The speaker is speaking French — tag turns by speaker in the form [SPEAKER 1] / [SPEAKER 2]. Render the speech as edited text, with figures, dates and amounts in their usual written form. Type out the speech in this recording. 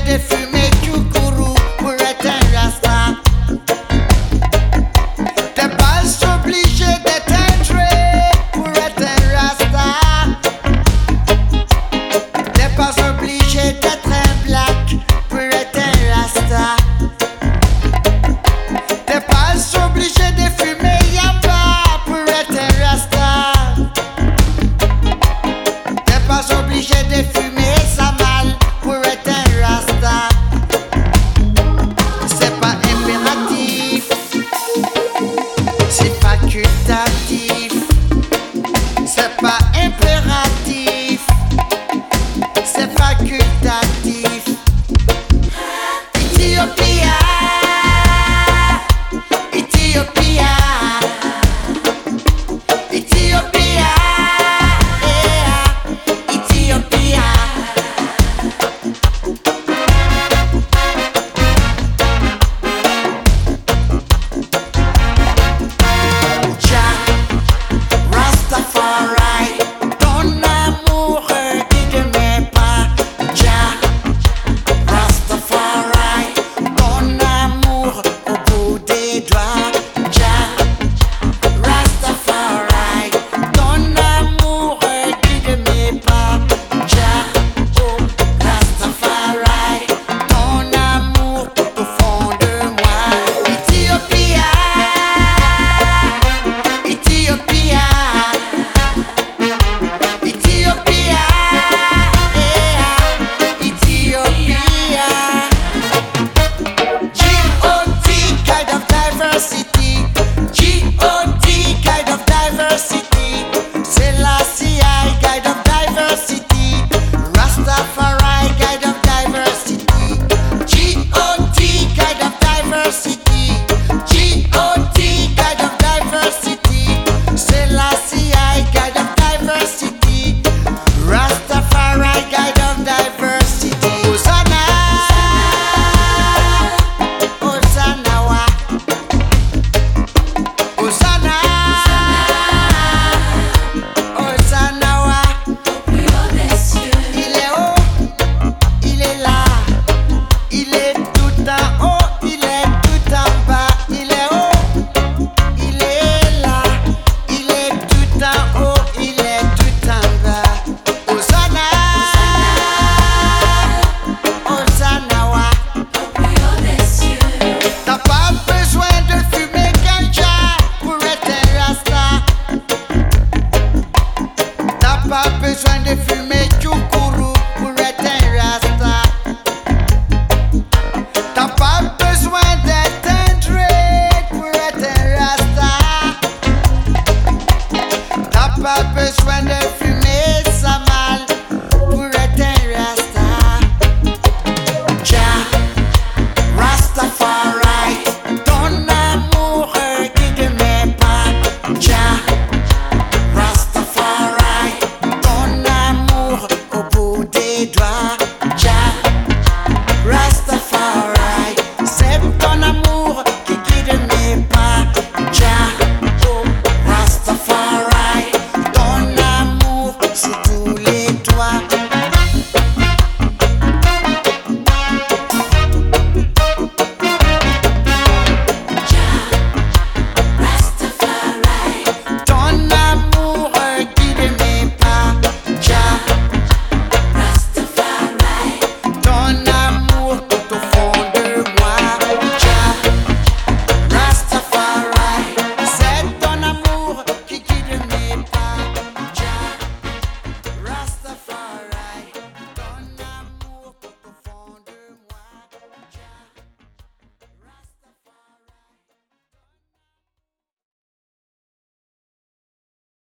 [SPEAKER 1] de fumer Koukourou pour être un rasta. T'es pas obligé d'être un trait pour être un rasta. T'es pas obligé d'être un black pour être un rasta. T'es pas obligé de fumer yamba pour être un rasta. T'es pas obligé de fumer Samal pour être un rasta. C'est pas impératif, c'est facultatif. C'est pas impératif, c'est facultatif.